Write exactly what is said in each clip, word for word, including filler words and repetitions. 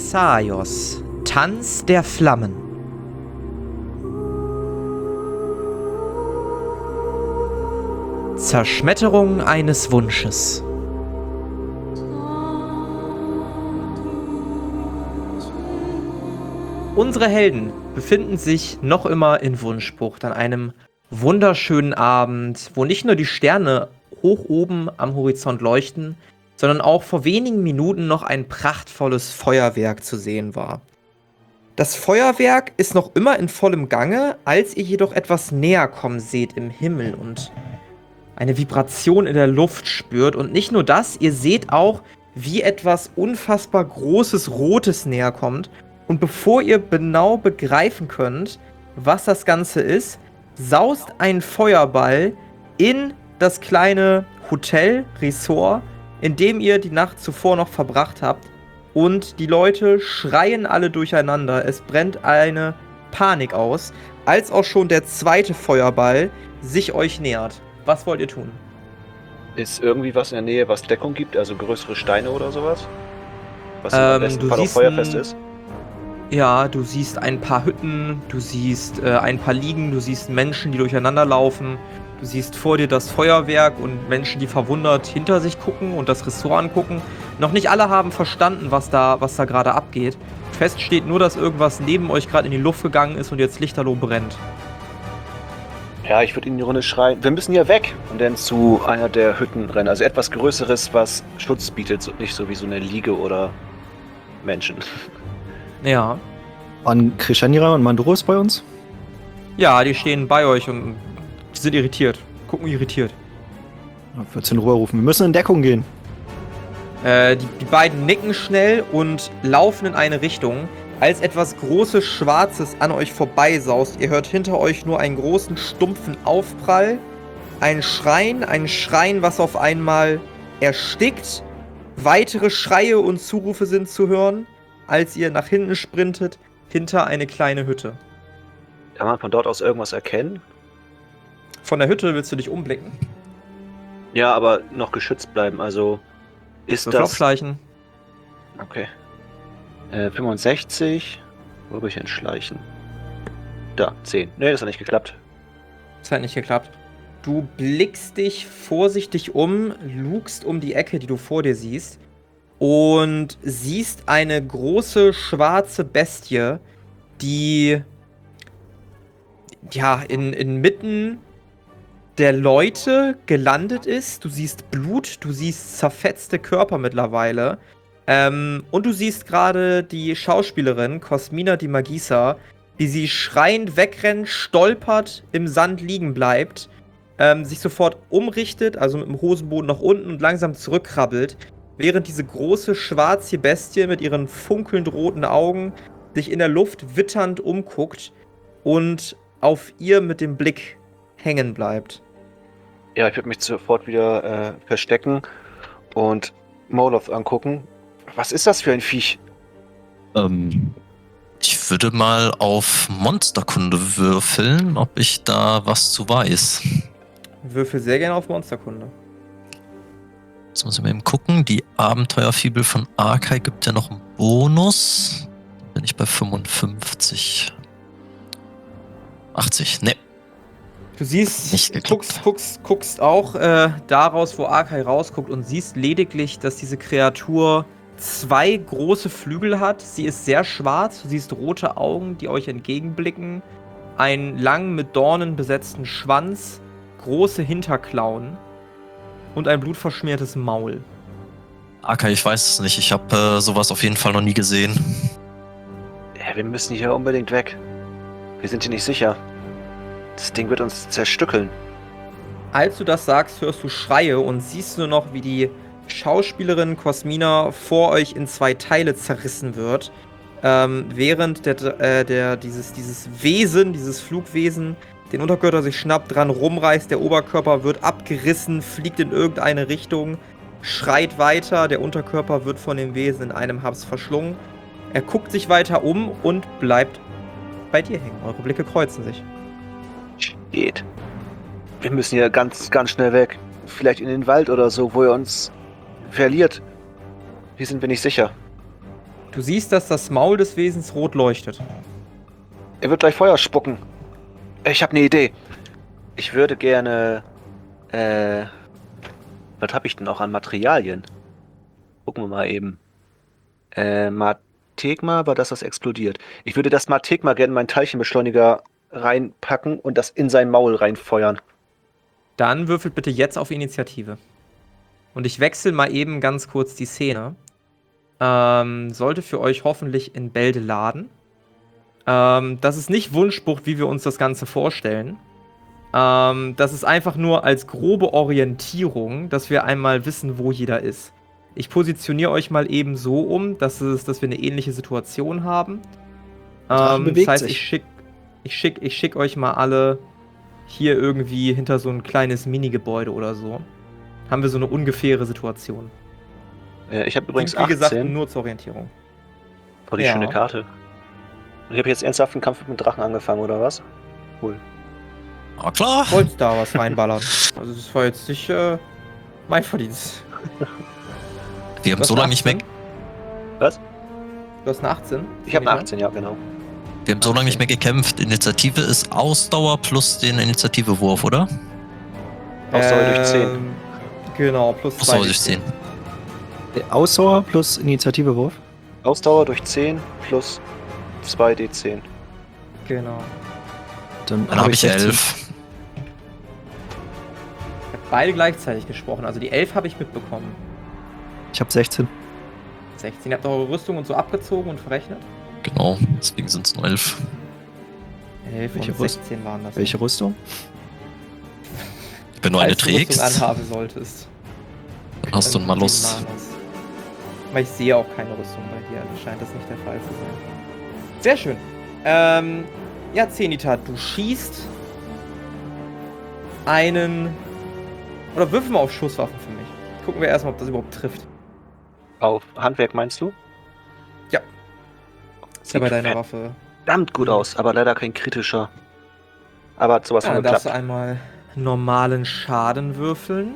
Thessaios, Tanz der Flammen. Zerschmetterung eines Wunsches. Unsere Helden befinden sich noch immer in Wunschbucht an einem wunderschönen Abend, wo nicht nur die Sterne hoch oben am Horizont leuchten, sondern auch vor wenigen Minuten noch ein prachtvolles Feuerwerk zu sehen war. Das Feuerwerk ist noch immer in vollem Gange, als ihr jedoch etwas näher kommen seht im Himmel und eine Vibration in der Luft spürt. Und nicht nur das, ihr seht auch, wie etwas unfassbar Großes Rotes näher kommt. Und bevor ihr genau begreifen könnt, was das Ganze ist, saust ein Feuerball in das kleine Hotel, Resort, in dem ihr die Nacht zuvor noch verbracht habt. Und die Leute schreien alle durcheinander. Es brennt eine Panik aus, als auch schon der zweite Feuerball sich euch nähert. Was wollt ihr tun? Ist irgendwie was in der Nähe, was Deckung gibt? Also größere Steine oder sowas? Was Ähm, am besten du Fall auch siehst feuerfest ein- ist? Ja, du siehst ein paar Hütten, du siehst äh, ein paar Liegen, du siehst Menschen, die durcheinander laufen. Du siehst vor dir das Feuerwerk und Menschen, die verwundert hinter sich gucken und das Ressort angucken. Noch nicht alle haben verstanden, was da, was da gerade abgeht. Fest steht nur, dass irgendwas neben euch gerade in die Luft gegangen ist und jetzt lichterloh brennt. Ja, ich würde in die Runde schreien, wir müssen hier weg! Und dann zu einer der Hütten rennen. Also etwas Größeres, was Schutz bietet, so- nicht so wie so eine Liege oder Menschen. Ja. Waren Krishanira und Manduros bei uns? Ja, die stehen bei euch und sind irritiert. Gucken irritiert. Ich würde in Ruhe rufen. Wir müssen in Deckung gehen. Äh, die, die beiden nicken schnell und laufen in eine Richtung, als etwas Großes, Schwarzes an euch vorbeisaust. Ihr hört hinter euch nur einen großen, stumpfen Aufprall, ein Schreien, ein Schreien, was auf einmal erstickt. Weitere Schreie und Zurufe sind zu hören, als ihr nach hinten sprintet, hinter eine kleine Hütte. Kann man von dort aus irgendwas erkennen? Von der Hütte willst du dich umblicken. Ja, aber noch geschützt bleiben. Also ist Würfel auf das... Schleichen. Okay. Äh, fünfundsechzig. Wo habe ich denn Schleichen? Da, zehn. Nee, das hat nicht geklappt. Das hat nicht geklappt. Du blickst dich vorsichtig um, lugst um die Ecke, die du vor dir siehst, und siehst eine große schwarze Bestie, die ja in, inmitten der Leute gelandet ist. Du siehst Blut, du siehst zerfetzte Körper mittlerweile. Ähm, und du siehst gerade die Schauspielerin Cosmina di Magisa, wie sie schreiend wegrennt, stolpert, im Sand liegen bleibt, ähm, sich sofort umrichtet, also mit dem Hosenboden nach unten und langsam zurückkrabbelt, während diese große schwarze Bestie mit ihren funkelnd roten Augen sich in der Luft witternd umguckt und auf ihr mit dem Blick hängen bleibt. Ja, ich würde mich sofort wieder äh, verstecken und Moloth angucken. Was ist das für ein Viech? Ähm, ich würde mal auf Monsterkunde würfeln, ob ich da was zu weiß. Würfel sehr gerne auf Monsterkunde. Jetzt muss ich mal eben gucken. Die Abenteuerfibel von Arkai gibt ja noch einen Bonus. Dann bin ich bei fünfundfünfzig. achtzig, ne. Du siehst, Nicht geklappt. guckst, guckst, guckst auch äh, daraus, wo Arkai rausguckt und siehst lediglich, dass diese Kreatur zwei große Flügel hat. Sie ist sehr schwarz, du siehst rote Augen, die euch entgegenblicken, einen lang mit Dornen besetzten Schwanz, große Hinterklauen und ein blutverschmiertes Maul. Arkai, ich weiß es nicht. Ich habe äh, sowas auf jeden Fall noch nie gesehen. Ja, wir müssen hier unbedingt weg. Wir sind hier nicht sicher. Das Ding wird uns zerstückeln. Als du das sagst, hörst du Schreie und siehst nur noch, wie die Schauspielerin Cosmina vor euch in zwei Teile zerrissen wird, ähm, während der, äh, der, dieses, dieses Wesen, dieses Flugwesen, den Unterkörper sich schnappt, dran rumreißt, der Oberkörper wird abgerissen, fliegt in irgendeine Richtung, schreit weiter, der Unterkörper wird von dem Wesen in einem Haps verschlungen. Er guckt sich weiter um und bleibt bei dir hängen. Eure Blicke kreuzen sich. Geht. Wir müssen hier ganz, ganz schnell weg. Vielleicht in den Wald oder so, wo er uns verliert. Hier sind wir nicht sicher. Du siehst, dass das Maul des Wesens rot leuchtet. Er wird gleich Feuer spucken. Ich habe eine Idee. Ich würde gerne... Äh... Was habe ich denn auch an Materialien? Gucken wir mal eben. Äh, Mathegma war das, was explodiert. Ich würde das Mathegma gerne in meinen Teilchenbeschleuniger reinpacken und das in sein Maul reinfeuern. Dann würfelt bitte jetzt auf Initiative. Und ich wechsle mal eben ganz kurz die Szene. Ähm, sollte für euch hoffentlich in Bälde laden. Ähm, das ist nicht Wunschbucht, wie wir uns das Ganze vorstellen. Ähm, das ist einfach nur als grobe Orientierung, dass wir einmal wissen, wo jeder ist. Ich positioniere euch mal eben so um, dass, es, dass wir eine ähnliche Situation haben. Ähm, das heißt, sich. ich schicke ich schick, ich schick euch mal alle hier irgendwie hinter so ein kleines Mini-Gebäude oder so. Haben wir so eine ungefähre Situation. Äh, ich habe übrigens Wie gesagt, achtzehn. nur zur Orientierung. Oh, die Ja. schöne Karte. Und ich habe jetzt ernsthaft einen Kampf mit dem Drachen angefangen, oder was? Cool. Ah, klar. Wolltest da was reinballern. Also das war jetzt nicht äh, mein Verdienst. Wir haben Du hast so lange eine nicht mehr, achtzehn? Was? Du hast eine achtzehn? Ich habe eine achtzehn, ja, genau. wir haben so lange nicht mehr gekämpft. Initiative ist Ausdauer plus den Initiativewurf, oder? Ausdauer durch zehn. Ähm, Genau, plus zwei. Ausdauer durch zehn. Ausdauer plus Initiativewurf. Ausdauer durch zehn plus zwei D zehn. Genau. Dann, Dann habe ich sechzehn. elf. Ich habe beide gleichzeitig gesprochen. Also die elf habe ich mitbekommen. Ich habe sechzehn. sechzehn. Ihr habt eure Rüstung und so abgezogen und verrechnet? Genau, deswegen sind es nur elf. elf Welche und Rüst- sechzehn waren das. Welche Rüstung? Wenn du eine Falls du Rüstung trägst, anhaben solltest. dann hast du einen Dann Malus. zehn Malus. Aber ich sehe auch keine Rüstung bei dir, also scheint das nicht der Fall zu sein. Sehr schön. Ähm, ja, Zenita, du schießt einen... Oder würfel mal auf Schusswaffen für mich. Gucken wir erstmal, ob das überhaupt trifft. Auf Handwerk meinst du? Ja. Ist ja Sieht bei deiner Waffe. verdammt gut aus, aber leider kein kritischer. Aber hat sowas Ja, von dann darfst du geklappt. einmal normalen Schaden würfeln.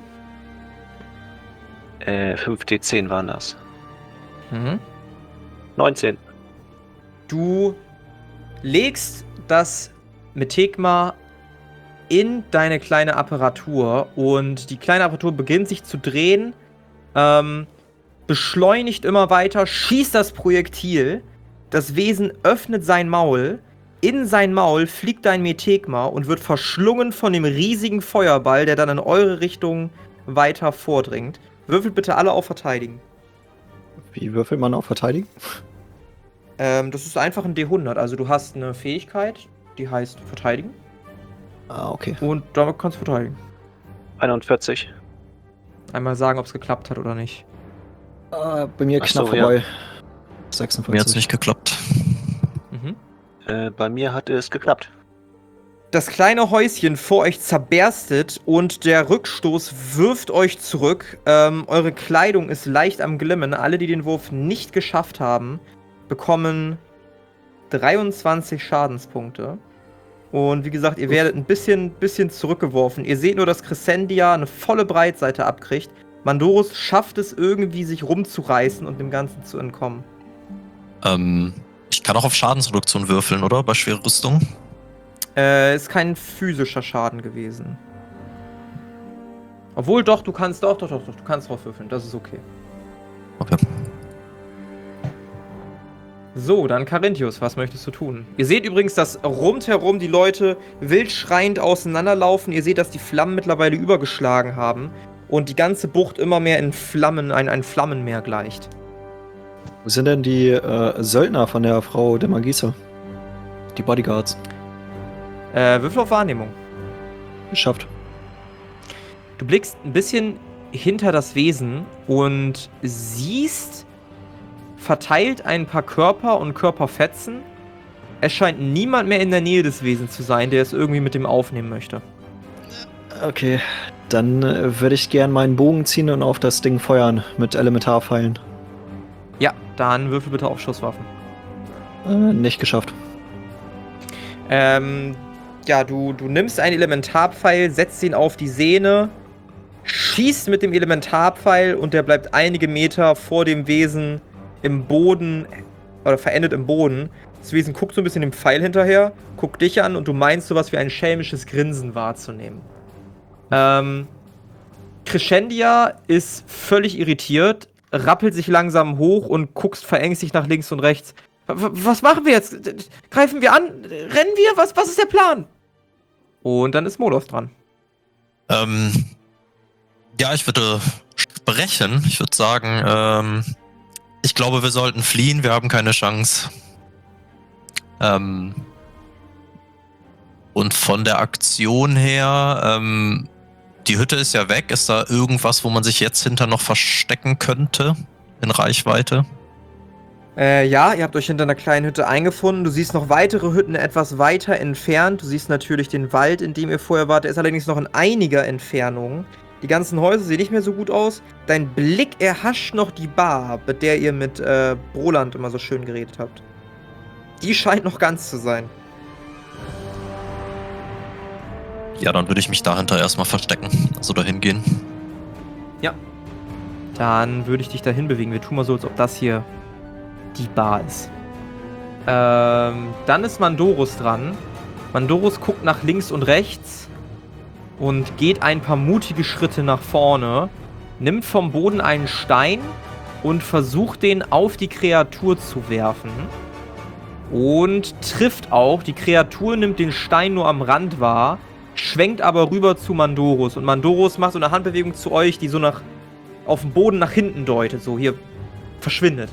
Äh, fünf D zehn waren das. Mhm. neunzehn. Du legst das Metegma in deine kleine Apparatur und die kleine Apparatur beginnt sich zu drehen, ähm, beschleunigt immer weiter, schießt das Projektil, das Wesen öffnet sein Maul, in sein Maul fliegt dein Metegma und wird verschlungen von dem riesigen Feuerball, der dann in eure Richtung weiter vordringt. Würfelt bitte alle auf Verteidigen. Wie würfelt man auf Verteidigen? Ähm, das ist einfach ein D hundert, also du hast eine Fähigkeit, die heißt Verteidigen. Ah, okay. Und damit kannst du verteidigen. einundvierzig. Einmal sagen, ob es geklappt hat oder nicht. Ah, bei mir Ach knapp so, ja. vorbei. Mir hat es sechsundvierzig. nicht geklappt. Mhm. Äh, bei mir hat es geklappt. Das kleine Häuschen vor euch zerberstet und der Rückstoß wirft euch zurück. Ähm, eure Kleidung ist leicht am Glimmen. Alle, die den Wurf nicht geschafft haben, bekommen dreiundzwanzig Schadenspunkte. Und wie gesagt, ihr werdet ein bisschen, bisschen zurückgeworfen. Ihr seht nur, dass Crescendia eine volle Breitseite abkriegt. Mandorus schafft es irgendwie, sich rumzureißen und dem Ganzen zu entkommen. Ähm, ich kann auch auf Schadensreduktion würfeln, oder? Bei schwerer Rüstung. Äh, ist kein physischer Schaden gewesen. Obwohl, doch, du kannst, doch, doch, doch, doch, du kannst drauf würfeln, das ist okay. Okay. So, dann Carinthius, was möchtest du tun? Ihr seht übrigens, dass rundherum die Leute wild schreiend auseinanderlaufen. Ihr seht, dass die Flammen mittlerweile übergeschlagen haben und die ganze Bucht immer mehr in Flammen, ein, ein Flammenmeer gleicht. Wo sind denn die äh, Söldner von der Frau der Magisse? Die Bodyguards. Äh, Würfel auf Wahrnehmung. Geschafft. Du blickst ein bisschen hinter das Wesen und siehst verteilt ein paar Körper und Körperfetzen. Es scheint niemand mehr in der Nähe des Wesens zu sein, der es irgendwie mit dem aufnehmen möchte. Okay, dann äh, würde ich gern meinen Bogen ziehen und auf das Ding feuern mit Elementarpfeilen. Ja, dann würfel bitte auf Schusswaffen. Äh, nicht geschafft. Ähm, ja, du, du nimmst einen Elementarpfeil, setzt ihn auf die Sehne, schießt mit dem Elementarpfeil und der bleibt einige Meter vor dem Wesen im Boden oder verendet im Boden. Das Wesen guckt so ein bisschen dem Pfeil hinterher, guckt dich an und du meinst sowas wie ein schelmisches Grinsen wahrzunehmen. Ähm, Crescendia ist völlig irritiert, rappelt sich langsam hoch und guckst verängstigt nach links und rechts. W- was machen wir jetzt? Greifen wir an? Rennen wir? Was, was ist der Plan? Und dann ist Moloth dran. Ähm, ja, ich würde sprechen. Ich würde sagen, ähm, ich glaube, wir sollten fliehen. Wir haben keine Chance. Ähm, und von der Aktion her, ähm, die Hütte ist ja weg. Ist da irgendwas, wo man sich jetzt hinter noch verstecken könnte? In Reichweite? Äh, ja, ihr habt euch hinter einer kleinen Hütte eingefunden. Du siehst noch weitere Hütten etwas weiter entfernt. Du siehst natürlich den Wald, in dem ihr vorher wart. Der ist allerdings noch in einiger Entfernung. Die ganzen Häuser sehen nicht mehr so gut aus. Dein Blick erhascht noch die Bar, mit der ihr mit äh, Broland immer so schön geredet habt. Die scheint noch ganz zu sein. Ja, dann würde ich mich dahinter erstmal verstecken. Also dahin gehen. Ja. Dann würde ich dich dahin bewegen. Wir tun mal so, als ob das hier die Bar ist. Ähm, dann ist Mandorus dran. Mandorus guckt nach links und rechts und geht ein paar mutige Schritte nach vorne, nimmt vom Boden einen Stein und versucht, den auf die Kreatur zu werfen. Und trifft auch. Die Kreatur nimmt den Stein nur am Rand wahr, schwenkt aber rüber zu Mandorus. Und Mandorus macht so eine Handbewegung zu euch, die so nach auf dem Boden nach hinten deutet. So, hier verschwindet.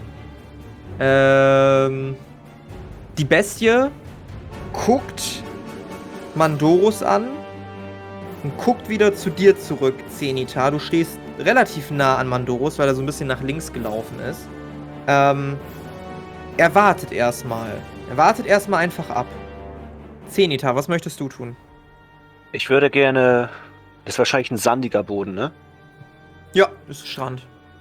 Ähm, die Bestie guckt Mandorus an und guckt wieder zu dir zurück, Zenithar. Du stehst relativ nah an Mandorus, weil er so ein bisschen nach links gelaufen ist. Ähm, er wartet erstmal. Er wartet erstmal einfach ab. Zenithar, was möchtest du tun? Ich würde gerne... Das ist wahrscheinlich ein sandiger Boden, ne? Ja, das ist Strand.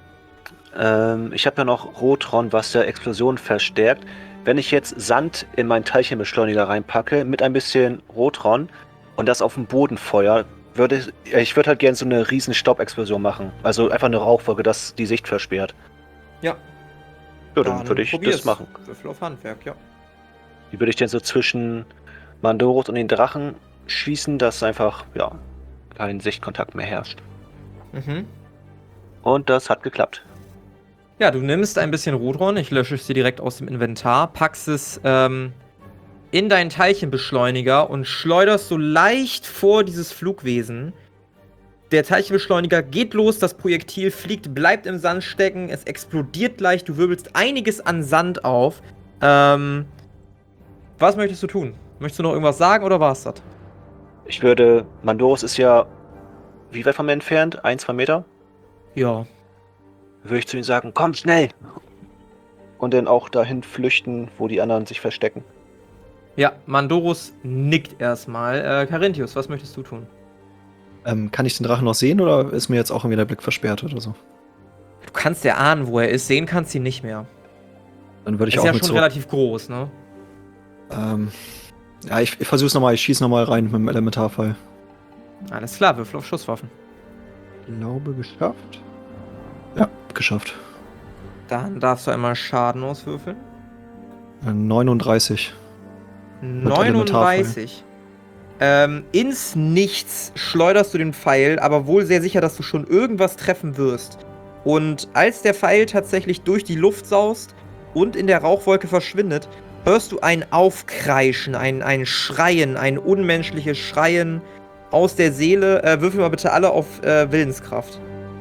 Ähm, ich habe ja noch Rotron, was der Explosion verstärkt. Wenn ich jetzt Sand in meinen Teilchenbeschleuniger reinpacke, mit ein bisschen Rotron und das auf den Boden feuer, würde ich, ich würde halt gerne so eine riesen Staubexplosion machen. Also einfach eine Rauchwolke, das die Sicht versperrt. Ja. Ja, dann würde ich probier's. das machen. Würfel auf Handwerk, ja. Wie würde ich denn so zwischen Mandorus und den Drachen schießen, dass einfach, ja, kein Sichtkontakt mehr herrscht. Mhm. Und das hat geklappt. Ja, du nimmst ein bisschen Rotron, ich lösche es dir direkt aus dem Inventar, packst es ähm, in deinen Teilchenbeschleuniger und schleuderst so leicht vor dieses Flugwesen. Der Teilchenbeschleuniger geht los, das Projektil fliegt, bleibt im Sand stecken, es explodiert gleich, du wirbelst einiges an Sand auf. Ähm, was möchtest du tun? Möchtest du noch irgendwas sagen oder war's das? Ich würde, Mandorus ist ja, wie weit von mir entfernt? Ein, zwei Meter? Ja. Würde ich zu ihm sagen, komm schnell! Und dann auch dahin flüchten, wo die anderen sich verstecken. Ja, Mandorus nickt erstmal. Äh, Carinthius, was möchtest du tun? Ähm, kann ich den Drachen noch sehen oder ist mir jetzt auch irgendwie der Blick versperrt oder so? Du kannst ja ahnen, wo er ist, sehen kannst ihn nicht mehr. Dann würde ich Ist auch ja mit schon so... relativ groß, ne? Ähm, ja, ich, ich versuch's nochmal, ich schieß nochmal rein mit dem Elementarfall. Alles klar, Würfel auf Schusswaffen. Glaube, geschafft. Ja, geschafft. Dann darfst du einmal Schaden auswürfeln. Äh, neununddreißig. neununddreißig. Ähm, ins Nichts schleuderst du den Pfeil, aber wohl sehr sicher, dass du schon irgendwas treffen wirst. Und als der Pfeil tatsächlich durch die Luft saust und in der Rauchwolke verschwindet, hörst du ein Aufkreischen, ein, ein Schreien, ein unmenschliches Schreien aus der Seele. Äh, würfel mal bitte alle auf äh, Willenskraft.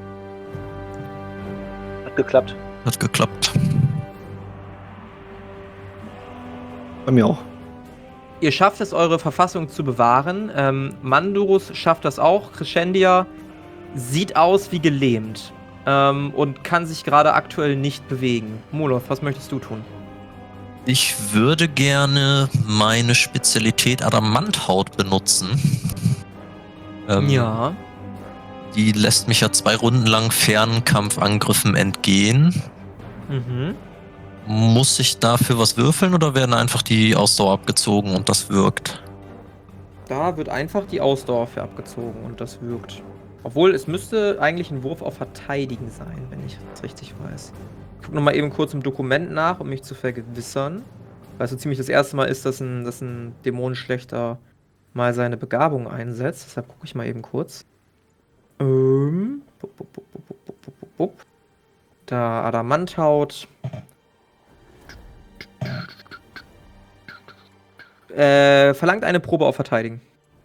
Hat geklappt. Hat geklappt. Bei mir auch. Ihr schafft es, eure Verfassung zu bewahren. Ähm, Mandorus schafft das auch. Crescendia sieht aus wie gelähmt ähm, und kann sich gerade aktuell nicht bewegen. Moloth, was möchtest du tun? Ich würde gerne meine Spezialität Adamanthaut benutzen. Ähm, Ja. Die lässt mich ja zwei Runden lang Fernkampfangriffen entgehen. Mhm. Muss ich dafür was würfeln oder werden einfach die Ausdauer abgezogen und das wirkt? Da wird einfach die Ausdauer für abgezogen und das wirkt. Obwohl, es müsste eigentlich ein Wurf auf Verteidigen sein, wenn ich das richtig weiß. Ich gucke nochmal eben kurz im Dokument nach, um mich zu vergewissern. Weil es so ziemlich das erste Mal ist, dass ein, dass ein Dämonenschlechter mal seine Begabung einsetzt. Deshalb gucke ich mal eben kurz. Ähm. Bup, bup, bup, bup, bup, bup, bup, bup. Da Adamanthaut. Äh, verlangt eine Probe auf Verteidigen.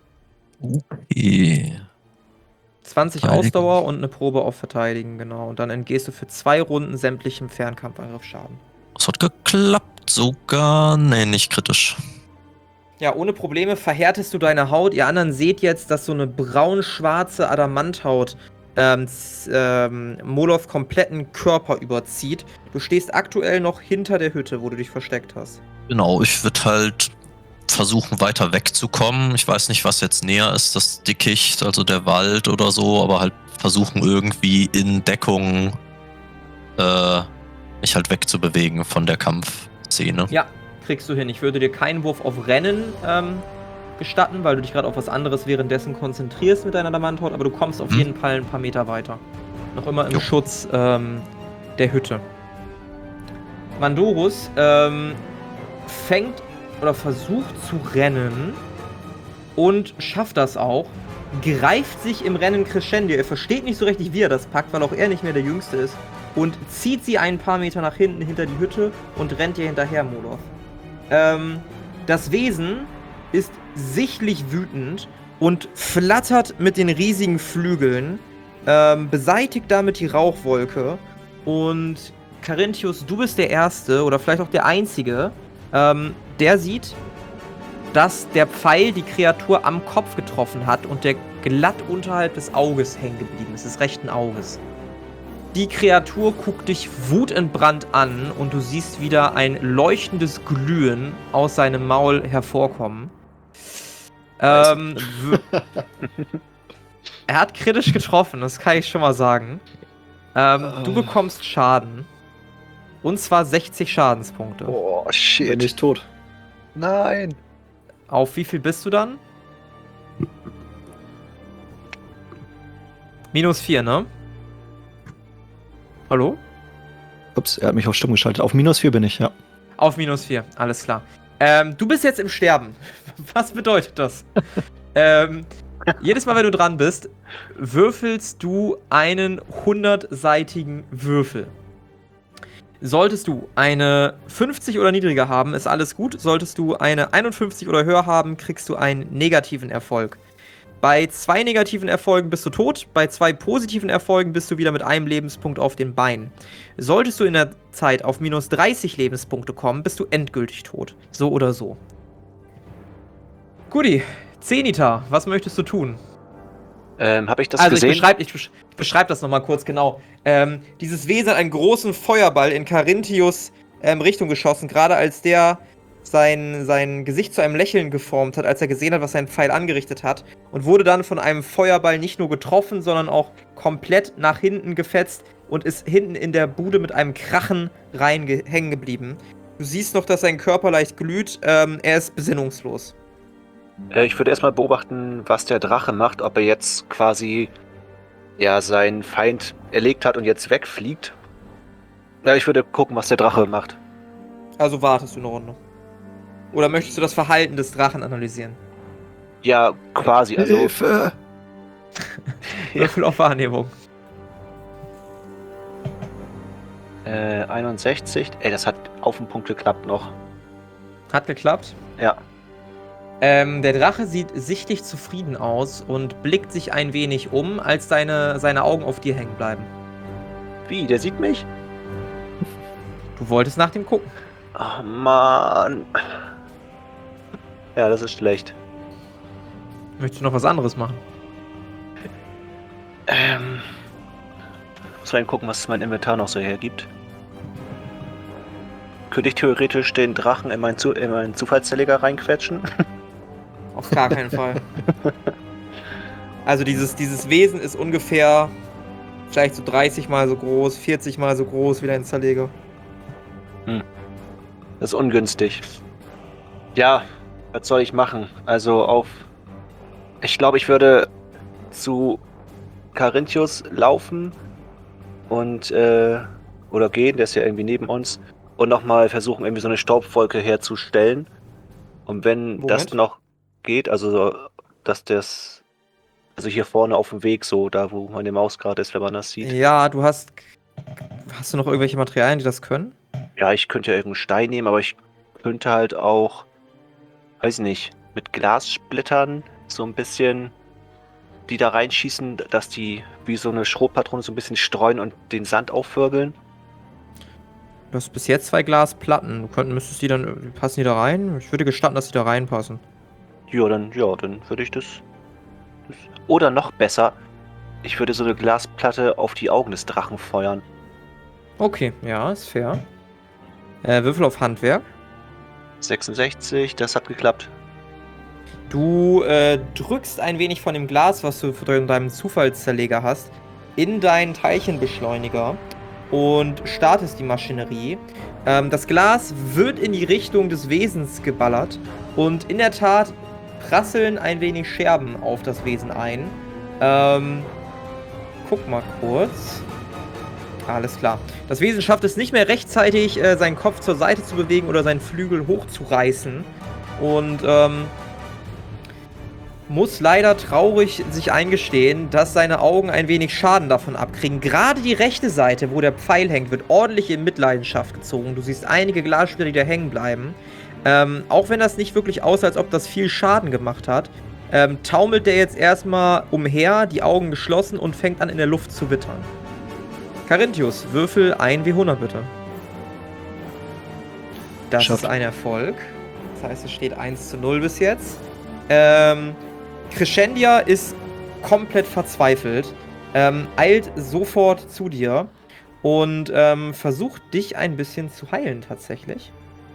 Okay. zwanzig Verteidigen. Ausdauer und eine Probe auf Verteidigen, genau. Und dann entgehst du für zwei Runden sämtlichem Fernkampfangriffschaden. Das hat geklappt sogar. Nee, nicht kritisch. Ja, ohne Probleme verhärtest du deine Haut. Ihr anderen seht jetzt, dass so eine braun-schwarze Adamanthaut ähm, z- ähm, Moloths kompletten Körper überzieht. Du stehst aktuell noch hinter der Hütte, wo du dich versteckt hast. Genau, ich würde halt versuchen, weiter wegzukommen. Ich weiß nicht, was jetzt näher ist, das Dickicht, also der Wald oder so, aber halt versuchen irgendwie in Deckung äh, mich halt wegzubewegen von der Kampfszene. Ja, kriegst du hin. Ich würde dir keinen Wurf auf Rennen ähm, gestatten, weil du dich gerade auf was anderes währenddessen konzentrierst mit deiner Adamanthaut, aber du kommst auf Hm. jeden Fall ein paar Meter weiter. Noch immer im Jo. Schutz ähm, der Hütte. Mandorus ähm, fängt oder versucht zu rennen und schafft das auch. Greift sich im Rennen Crescendo. Er versteht nicht so richtig, wie er das packt, weil auch er nicht mehr der Jüngste ist. Und zieht sie ein paar Meter nach hinten hinter die Hütte und rennt ihr hinterher, Moloth. Ähm, das Wesen ist sichtlich wütend und flattert mit den riesigen Flügeln, ähm, beseitigt damit die Rauchwolke. Und Carinthius, du bist der Erste oder vielleicht auch der Einzige, ähm, der sieht, dass der Pfeil die Kreatur am Kopf getroffen hat und der glatt unterhalb des Auges hängen geblieben ist, des rechten Auges. Die Kreatur guckt dich wutentbrannt an und du siehst wieder ein leuchtendes Glühen aus seinem Maul hervorkommen. Ähm, w- er hat kritisch getroffen, das kann ich schon mal sagen. Ähm, du bekommst Schaden. Und zwar sechzig Schadenspunkte. Oh, Bin shit. ich tot. Nein. Auf wie viel bist du dann? Minus vier, ne? Hallo? Ups, er hat mich auf stumm geschaltet. Auf minus vier bin ich, ja. Auf minus vier, alles klar. Ähm, du bist jetzt im Sterben. Was bedeutet das? ähm, jedes Mal, wenn du dran bist, würfelst du einen hundertseitigen Würfel. Solltest du eine fünfzig oder niedriger haben, ist alles gut. Solltest du eine einundfünfzig oder höher haben, kriegst du einen negativen Erfolg. Bei zwei negativen Erfolgen bist du tot, bei zwei positiven Erfolgen bist du wieder mit einem Lebenspunkt auf den Beinen. Solltest du in der Zeit auf minus dreißig Lebenspunkte kommen, bist du endgültig tot. So oder so. Guti, Zenithar, was möchtest du tun? Ähm, hab ich das also gesehen? ich beschreibe ich besch beschreib das nochmal kurz genau. Ähm, dieses Wesen hat einen großen Feuerball in Carinthius ähm, Richtung geschossen, gerade als der sein, sein Gesicht zu einem Lächeln geformt hat, als er gesehen hat, was sein Pfeil angerichtet hat, und wurde dann von einem Feuerball nicht nur getroffen, sondern auch komplett nach hinten gefetzt und ist hinten in der Bude mit einem Krachen rein ge hängen geblieben. Du siehst noch, dass sein Körper leicht glüht, ähm, er ist besinnungslos. Äh, ich würde erstmal beobachten, was der Drache macht, ob er jetzt quasi ja seinen Feind erlegt hat und jetzt wegfliegt. Ja, ich würde gucken, was der Drache macht. Also wartest du eine Runde. Oder möchtest du das Verhalten des Drachen analysieren? Ja, quasi. Also, Hilfe! Würfel auf Wahrnehmung. äh, einundsechzig. Ey, das hat auf den Punkt geklappt noch. Hat geklappt. Ja. Ähm, der Drache sieht sichtlich zufrieden aus und blickt sich ein wenig um, als seine, seine Augen auf dir hängen bleiben. Wie? Der sieht mich? Du wolltest nach dem gucken. Ach, Mann. Ja, das ist schlecht. Möchtest du noch was anderes machen? Ähm. Muss mal gucken, was mein Inventar noch so hergibt. Könnte ich theoretisch den Drachen in meinen, Zu in meinen Zufallszerleger reinquetschen? Auf gar keinen Fall. Also dieses, dieses Wesen ist ungefähr vielleicht so dreißig mal so groß, vierzig mal so groß wie dein Zerleger. Das ist ungünstig. Ja, was soll ich machen? Also auf... Ich glaube, ich würde zu Carinthius laufen und, äh, oder gehen, der ist ja irgendwie neben uns, und nochmal versuchen, irgendwie so eine Staubwolke herzustellen. Und wenn Moment. das noch geht, also, so, dass das, also hier vorne auf dem Weg, so, da wo meine Maus gerade ist, wenn man das sieht. Ja, du hast. Hast du noch irgendwelche Materialien, die das können? Ja, ich könnte ja irgendeinen Stein nehmen, aber ich könnte halt auch, weiß ich nicht, mit Glassplittern so ein bisschen die da reinschießen, dass die wie so eine Schrotpatrone so ein bisschen streuen und den Sand aufwirbeln. Du hast bis jetzt zwei Glasplatten. Du könntest, müsstest die dann. Passen die da rein? Ich würde gestatten, dass die da reinpassen. Ja, dann, ja, dann würde ich das, das. Oder noch besser, ich würde so eine Glasplatte auf die Augen des Drachen feuern. Okay, ja, ist fair. Äh, Würfel auf Handwerk. sechsundsechzig, das hat geklappt. Du äh, drückst ein wenig von dem Glas, was du in deinem Zufallszerleger hast, in deinen Teilchenbeschleuniger und startest die Maschinerie. Ähm, das Glas wird in die Richtung des Wesens geballert und in der Tat prasseln ein wenig Scherben auf das Wesen ein. Ähm, guck mal kurz. Alles klar. Das Wesen schafft es nicht mehr rechtzeitig, äh, seinen Kopf zur Seite zu bewegen oder seinen Flügel hochzureißen. Und ähm, muss leider traurig sich eingestehen, dass seine Augen ein wenig Schaden davon abkriegen. Gerade die rechte Seite, wo der Pfeil hängt, wird ordentlich in Mitleidenschaft gezogen. Du siehst einige Glassplitter, die da hängen bleiben. Ähm, auch wenn das nicht wirklich aussah, als ob das viel Schaden gemacht hat, ähm, taumelt der jetzt erstmal umher, die Augen geschlossen und fängt an in der Luft zu wittern. Carinthius, würfel ein W hundert bitte. Das Schafft. ist ein Erfolg. Das heißt, es steht eins zu null bis jetzt. Ähm, Crescendia ist komplett verzweifelt, ähm, eilt sofort zu dir und ähm, versucht dich ein bisschen zu heilen tatsächlich.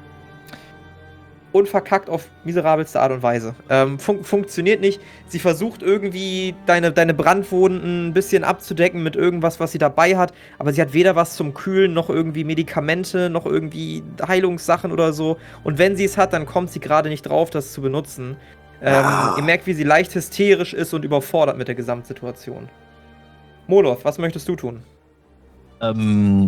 Und verkackt auf miserabelste Art und Weise. Ähm, fun funktioniert nicht. Sie versucht irgendwie deine, deine Brandwunden ein bisschen abzudecken mit irgendwas, was sie dabei hat. Aber sie hat weder was zum Kühlen, noch irgendwie Medikamente, noch irgendwie Heilungssachen oder so. Und wenn sie es hat, dann kommt sie gerade nicht drauf, das zu benutzen. Ähm, Ja. Ihr merkt, wie sie leicht hysterisch ist und überfordert mit der Gesamtsituation. Moloth, was möchtest du tun? Ähm,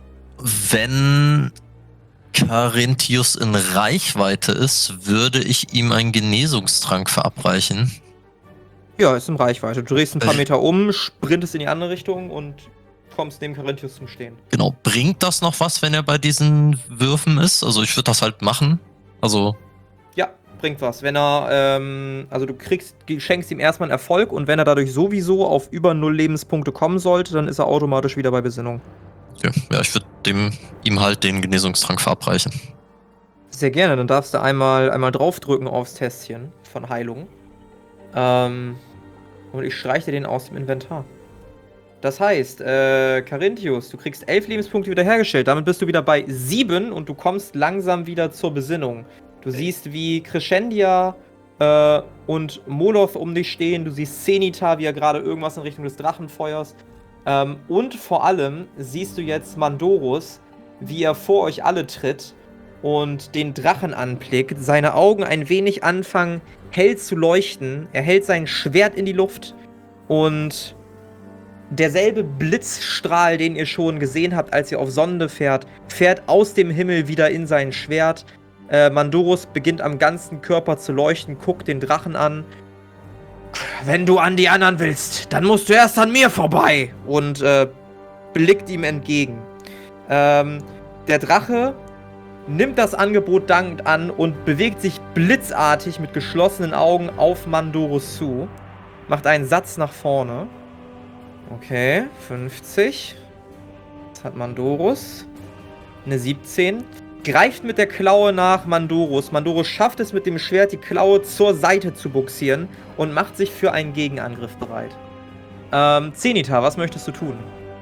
wenn Carinthius in Reichweite ist, würde ich ihm einen Genesungstrank verabreichen. Ja, ist in Reichweite. Du drehst ein paar Äh. Meter um, sprintest in die andere Richtung und kommst neben Carinthius zum Stehen. Genau, bringt das noch was, wenn er bei diesen Würfen ist? Also ich würde das halt machen. Also, Ja, bringt was. Wenn er, ähm, also du kriegst, schenkst ihm erstmal einen Erfolg und wenn er dadurch sowieso auf über null Lebenspunkte kommen sollte, dann ist er automatisch wieder bei Besinnung. okay. Ja, ich würde dem ihm halt den Genesungstrank verabreichen. Sehr gerne, dann darfst du einmal, einmal draufdrücken aufs Tästchen von Heilung. Ähm, und ich streiche den aus dem Inventar. Das heißt, äh, Carinthius, du kriegst elf Lebenspunkte wiederhergestellt. Damit bist du wieder bei sieben und du kommst langsam wieder zur Besinnung. Du siehst, wie Crescendia äh, und Moloth um dich stehen. Du siehst Zenithar, wie er gerade irgendwas in Richtung des Drachen feuert. Ähm, und vor allem siehst du jetzt Mandorus, wie er vor euch alle tritt und den Drachen anblickt. Seine Augen ein wenig anfangen, hell zu leuchten. Er hält sein Schwert in die Luft und derselbe Blitzstrahl, den ihr schon gesehen habt, als ihr auf Sonde fährt, fährt aus dem Himmel wieder in sein Schwert. Äh, Mandorus beginnt am ganzen Körper zu leuchten, guckt den Drachen an. Wenn du an die anderen willst, dann musst du erst an mir vorbei. Und äh, blickt ihm entgegen. Ähm, der Drache nimmt das Angebot dankend an und bewegt sich blitzartig mit geschlossenen Augen auf Mandorus zu. Macht einen Satz nach vorne. Okay, fünfzig. Das hat Mandorus. Eine siebzehn. Greift mit der Klaue nach Mandorus. Mandorus schafft es mit dem Schwert, die Klaue zur Seite zu buxieren und macht sich für einen Gegenangriff bereit. Ähm, Zenithar, was möchtest du tun?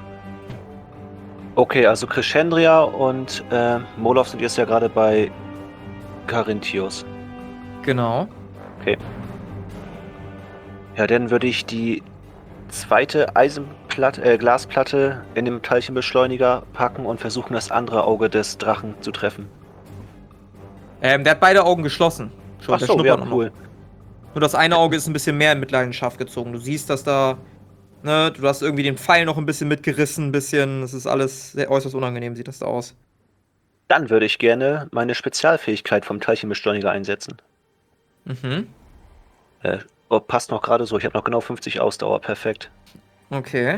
Okay, also Crescendia und äh, Moloth sind jetzt ja gerade bei Carinthius. Genau. Ja, dann würde ich die zweite Eisenplatte, äh, Glasplatte in dem Teilchenbeschleuniger packen und versuchen, das andere Auge des Drachen zu treffen. Ähm, der hat beide Augen geschlossen. Schon, Ach der so, ja, schnuppert noch. cool. Nur das eine Auge ist ein bisschen mehr in Mitleidenschaft gezogen. Du siehst, dass da Ne, du hast irgendwie den Pfeil noch ein bisschen mitgerissen, ein bisschen. Das ist alles sehr äußerst unangenehm, sieht das da aus. Dann würde ich gerne meine Spezialfähigkeit vom Teilchenbeschleuniger einsetzen. Mhm. Äh, oh, passt noch gerade so. Ich habe noch genau fünfzig Ausdauer. Perfekt. Okay.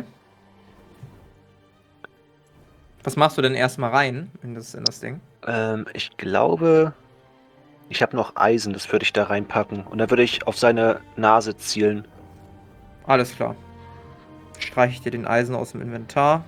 Was machst du denn erstmal rein in das, in das Ding? Ähm, ich glaube, ich habe noch Eisen. Das würde ich da reinpacken. Und dann würde ich auf seine Nase zielen. Alles klar. Streiche ich dir den Eisen aus dem Inventar.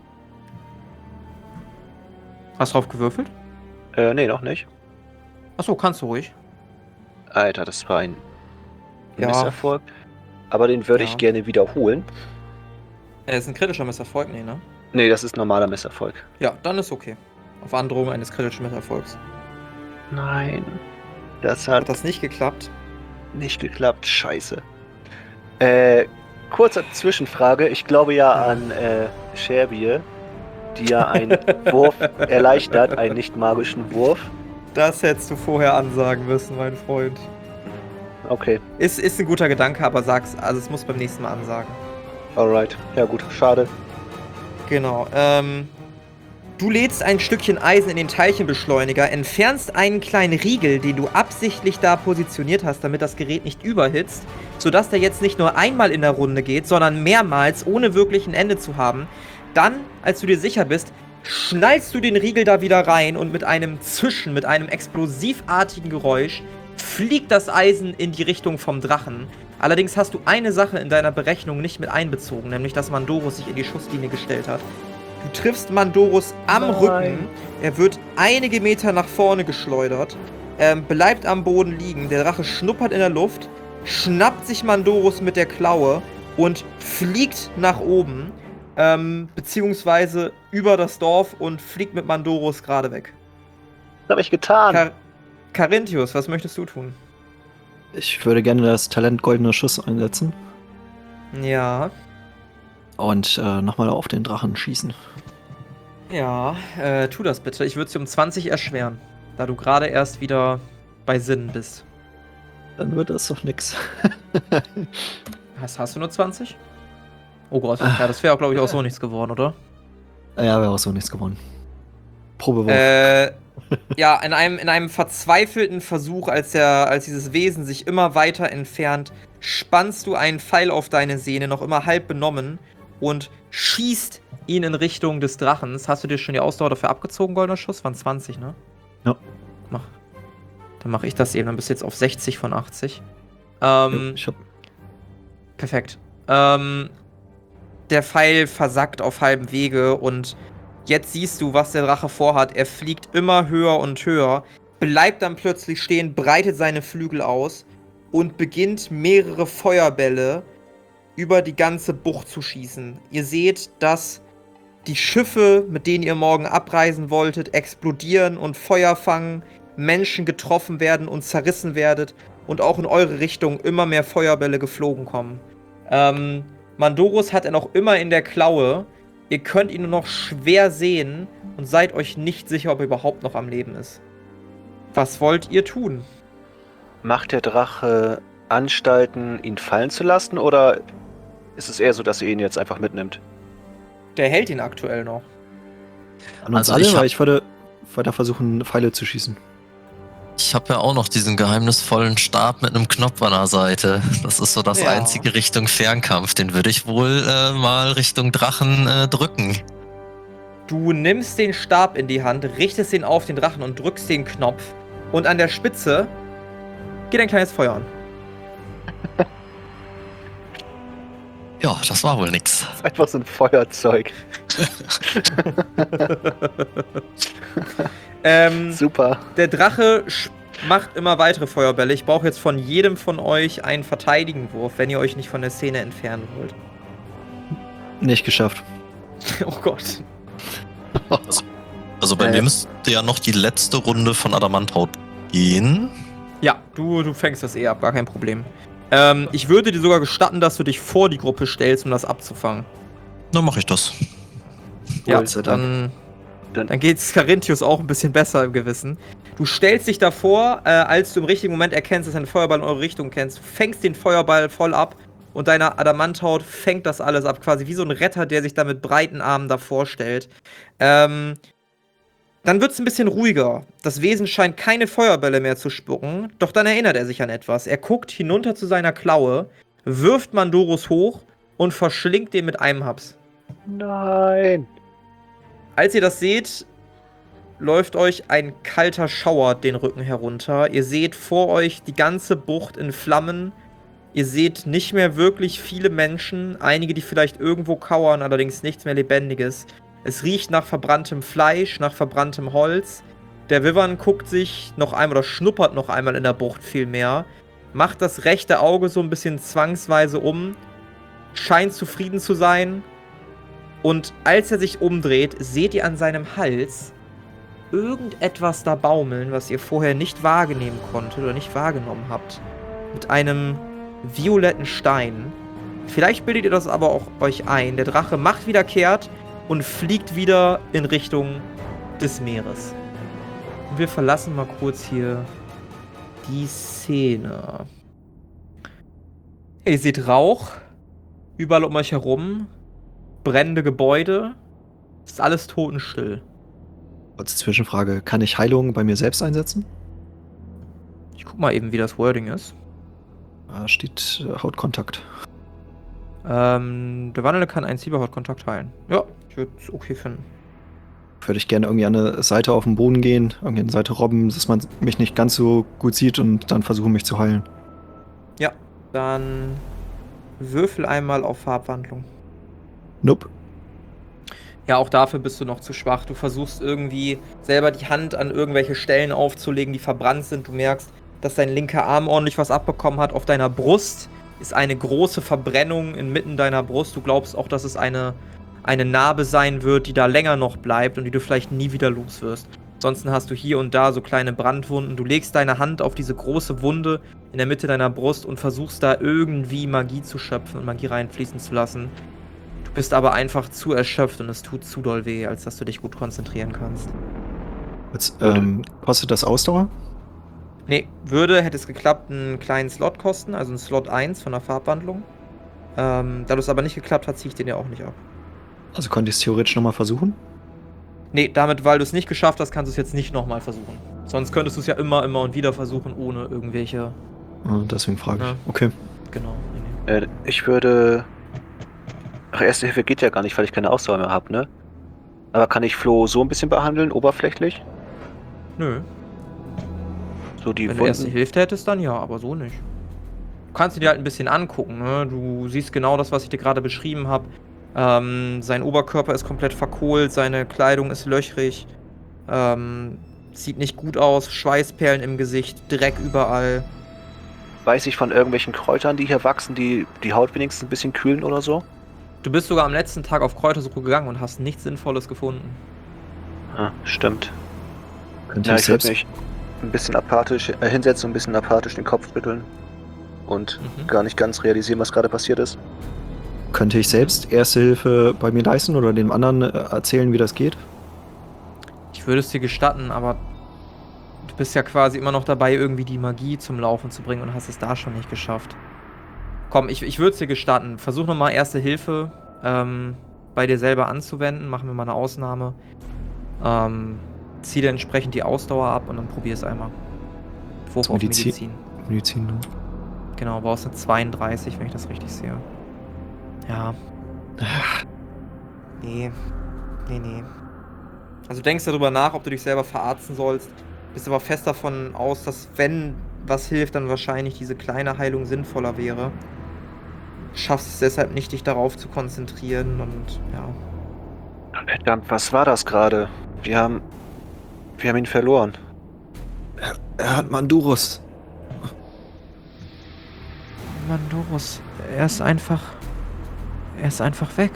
Hast du drauf gewürfelt? Äh, nee, noch nicht. Achso, kannst du ruhig. Alter, das war ein Ja. Misserfolg. Aber den würde Ja. ich gerne wiederholen. Er ist ein kritischer Misserfolg, nee, ne? Nee, das ist normaler Misserfolg. Ja, dann ist okay. Auf Androhung eines kritischen Misserfolgs. Nein. Das Hat hat das nicht geklappt? nicht geklappt. Scheiße. Äh, kurze Zwischenfrage. Ich glaube ja an äh, Sherbier, die ja einen Wurf erleichtert, einen nicht magischen Wurf. Das hättest du vorher ansagen müssen, mein Freund. Okay, Ist, ist ein guter Gedanke, aber sag's, also es muss beim nächsten Mal ansagen. alright. Ja gut, schade. Genau, ähm. Du lädst ein Stückchen Eisen in den Teilchenbeschleuniger, entfernst einen kleinen Riegel, den du absichtlich da positioniert hast, damit das Gerät nicht überhitzt, sodass der jetzt nicht nur einmal in der Runde geht, sondern mehrmals, ohne wirklich ein Ende zu haben. Dann, als du dir sicher bist, schnallst du den Riegel da wieder rein und mit einem Zischen, mit einem explosivartigen Geräusch, fliegt das Eisen in die Richtung vom Drachen. Allerdings hast du eine Sache in deiner Berechnung nicht mit einbezogen, nämlich dass Mandorus sich in die Schusslinie gestellt hat. Du triffst Mandorus am Nein. Rücken. Er wird einige Meter nach vorne geschleudert, ähm, bleibt am Boden liegen. Der Drache schnuppert in der Luft, schnappt sich Mandorus mit der Klaue und fliegt nach oben, ähm, beziehungsweise über das Dorf und fliegt mit Mandorus gerade weg. Was habe ich getan? Car Carinthius, was möchtest du tun? Ich würde gerne das Talent Goldener Schuss einsetzen Ja, und äh, nochmal auf den Drachen schießen. ja, äh, tu das bitte. Ich würde es dir um zwanzig erschweren, da du gerade erst wieder bei Sinnen bist. Dann wird das doch nix. Hast, hast du nur zwanzig? Oh Gott, ja, das wäre, glaube ich, auch so nichts geworden, oder? Ja, wäre auch so nichts gewonnen. Probewurf. Äh, ja, in einem, in einem verzweifelten Versuch, als, der, als dieses Wesen sich immer weiter entfernt, spannst du einen Pfeil auf deine Sehne, noch immer halb benommen, und schießt ihn in Richtung des Drachens. Hast du dir schon die Ausdauer dafür abgezogen, goldener Schuss? Waren zwanzig, ne? Ja. Mach. Dann mache ich das eben. Dann bist du jetzt auf sechzig von achtzig. Ähm, ich hab, Perfekt. Ähm, der Pfeil versackt auf halbem Wege und jetzt siehst du, was der Drache vorhat. Er fliegt immer höher und höher, bleibt dann plötzlich stehen, breitet seine Flügel aus und beginnt mehrere Feuerbälle über die ganze Bucht zu schießen. Ihr seht, dass die Schiffe, mit denen ihr morgen abreisen wolltet, explodieren und Feuer fangen, Menschen getroffen werden und zerrissen werdet und auch in eure Richtung immer mehr Feuerbälle geflogen kommen. Ähm, Mandorus hat er noch immer in der Klaue. Ihr könnt ihn nur noch schwer sehen und seid euch nicht sicher, ob er überhaupt noch am Leben ist. Was wollt ihr tun? Macht der Drache Anstalten, ihn fallen zu lassen, oder ist es eher so, dass ihr ihn jetzt einfach mitnimmt? Der hält ihn aktuell noch. an uns Also alle, ich hab- weil ich würde weiter versuchen, Pfeile zu schießen. Ich habe ja auch noch diesen geheimnisvollen Stab mit einem Knopf an der Seite. Das ist so das Ja. einzige Richtung Fernkampf. Den würde ich wohl äh, mal Richtung Drachen äh, drücken. Du nimmst den Stab in die Hand, richtest ihn auf den Drachen und drückst den Knopf. Und an der Spitze geht ein kleines Feuer an. Ja, das war wohl nix. Das ist einfach so ein Feuerzeug. ähm, Super. der Drache sch- macht immer weitere Feuerbälle. Ich brauche jetzt von jedem von euch einen Verteidigenwurf, wenn ihr euch nicht von der Szene entfernen wollt. Nicht geschafft. Oh Gott. Also bei Äh. mir müsste ja noch die letzte Runde von Adamanthaut gehen. Ja, du, du fängst das eh ab, gar kein Problem. Ähm, ich würde dir sogar gestatten, dass du dich vor die Gruppe stellst, um das abzufangen. Dann mache ich das. Ja, Gott sei Dank. dann, Dann- dann geht's Carinthius auch ein bisschen besser im Gewissen. Du stellst dich davor, äh, als du im richtigen Moment erkennst, dass ein Feuerball in eure Richtung kennst. Du fängst den Feuerball voll ab und deine Adamanthaut fängt das alles ab, quasi wie so ein Retter, der sich da mit breiten Armen davor stellt. Ähm, dann wird es ein bisschen ruhiger. Das Wesen scheint keine Feuerbälle mehr zu spucken, doch dann erinnert er sich an etwas. Er guckt hinunter zu seiner Klaue, wirft Mandorus hoch und verschlingt den mit einem Haps. Nein. Als ihr das seht, läuft euch ein kalter Schauer den Rücken herunter. Ihr seht vor euch die ganze Bucht in Flammen. Ihr seht nicht mehr wirklich viele Menschen, einige, die vielleicht irgendwo kauern, allerdings nichts mehr Lebendiges. Es riecht nach verbranntem Fleisch, nach verbranntem Holz. Der Wyvern guckt sich noch einmal oder schnuppert noch einmal in der Bucht vielmehr, macht das rechte Auge so ein bisschen zwangsweise um, scheint zufrieden zu sein. Und als er sich umdreht, seht ihr an seinem Hals irgendetwas da baumeln, was ihr vorher nicht wahrnehmen konntet oder nicht wahrgenommen habt. Mit einem violetten Stein. Vielleicht bildet ihr das aber auch euch ein. Der Drache macht wieder kehrt und fliegt wieder in Richtung des Meeres. Und wir verlassen mal kurz hier die Szene. Ihr seht Rauch überall um euch herum, brennende Gebäude. Es ist alles totenstill. Als Zwischenfrage, kann ich Heilung bei mir selbst einsetzen? Ich guck mal eben, wie das Wording ist. Da steht äh, Hautkontakt. Ähm, der Wandelnde kann einen Cyberhautkontakt heilen. Ja, ich würde es okay finden. Würde ich gerne irgendwie an eine Seite auf den Boden gehen, irgendwie an eine Seite robben, dass man mich nicht ganz so gut sieht und dann versuchen, mich zu heilen. Ja, dann würfel einmal auf Farbwandlung. Nope. Ja, auch dafür bist du noch zu schwach. Du versuchst irgendwie selber die Hand an irgendwelche Stellen aufzulegen, die verbrannt sind. Du merkst, dass dein linker Arm ordentlich was abbekommen hat. Auf deiner Brust ist eine große Verbrennung inmitten deiner Brust. Du glaubst auch, dass es eine, eine Narbe sein wird, die da länger noch bleibt und die du vielleicht nie wieder los wirst. Ansonsten hast du hier und da so kleine Brandwunden. Du legst deine Hand auf diese große Wunde in der Mitte deiner Brust und versuchst da irgendwie Magie zu schöpfen und Magie reinfließen zu lassen. Du bist aber einfach zu erschöpft und es tut zu doll weh, als dass du dich gut konzentrieren kannst. Jetzt, ähm, kostet das Ausdauer? Nee, würde, hätte es geklappt, einen kleinen Slot kosten, also einen Slot eins von der Farbwandlung. Ähm, da das aber nicht geklappt hat, ziehe ich den ja auch nicht ab. Also konnte ich es theoretisch nochmal versuchen? Nee, damit, weil du es nicht geschafft hast, kannst du es jetzt nicht nochmal versuchen. Sonst könntest du es ja immer, immer und wieder versuchen, ohne irgendwelche... Ah, deswegen frage ich. Ja. Okay. Genau. Nee, nee. Äh, ich würde... Ach, Erste Hilfe geht ja gar nicht, weil ich keine Ausdauer mehr habe, ne? Aber kann ich Flo so ein bisschen behandeln, oberflächlich? Nö. So die Wenn du Wunden. erste Hilfe hättest, dann ja, aber so nicht. Du kannst dir halt ein bisschen angucken, ne? Du siehst genau das, was ich dir gerade beschrieben habe. Ähm, sein Oberkörper ist komplett verkohlt, seine Kleidung ist löchrig. Ähm, sieht nicht gut aus, Schweißperlen im Gesicht, Dreck überall. Weiß ich von irgendwelchen Kräutern, die hier wachsen, die die Haut wenigstens ein bisschen kühlen oder so? Du bist sogar am letzten Tag auf Kräutersuche gegangen und hast nichts Sinnvolles gefunden. Ah, stimmt. Könnte Ja, ich ich würde selbst... mich ein bisschen apathisch äh, hinsetzen und ein bisschen apathisch den Kopf schütteln. Und Mhm. gar nicht ganz realisieren, was gerade passiert ist. Könnte ich selbst Erste Hilfe bei mir leisten oder dem anderen äh, erzählen, wie das geht? Ich würde es dir gestatten, aber du bist ja quasi immer noch dabei, irgendwie die Magie zum Laufen zu bringen und hast es da schon nicht geschafft. Komm, ich, ich würde es dir gestatten. Versuch nochmal Erste Hilfe ähm, bei dir selber anzuwenden. Machen wir mal eine Ausnahme. Ähm, zieh dir entsprechend die Ausdauer ab und dann probier es einmal. Wurf Zum auf Medizin. Medizin. Medizin, ne? Genau, brauchst eine zweiunddreißig, wenn ich das richtig sehe. Ja. Nee. Nee, nee. Also du denkst darüber nach, ob du dich selber verarzten sollst. Bist aber fest davon aus, dass wenn was hilft, dann wahrscheinlich diese kleine Heilung sinnvoller wäre. Schaffst es deshalb nicht, dich darauf zu konzentrieren und ja. Verdammt, was war das gerade? Wir haben... Wir haben ihn verloren. Er, er hat Mandurus. Mandorus, er ist einfach... Er ist einfach weg.